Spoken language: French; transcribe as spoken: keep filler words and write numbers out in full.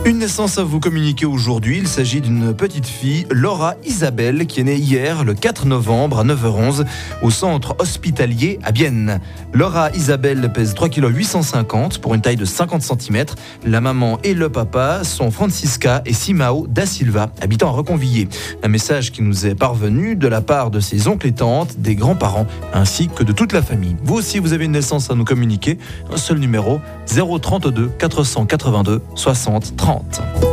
Une naissance à vous communiquer aujourd'hui. Il s'agit d'une petite fille, Laura Isabelle, qui est née hier, le quatre novembre, à neuf heures onze, au centre hospitalier à Bienne. Laura Isabelle pèse trois virgule huit cent cinquante pour une taille de cinquante centimètres. La maman et le papa sont Francisca et Simao da Silva, habitant à Reconvillé. Un message qui nous est parvenu de la part de ses oncles et tantes, des grands-parents, ainsi que de toute la famille. Vous aussi, vous avez une naissance à nous communiquer. Un seul numéro, zéro trente-deux quatre cent quatre-vingt-deux soixante trente.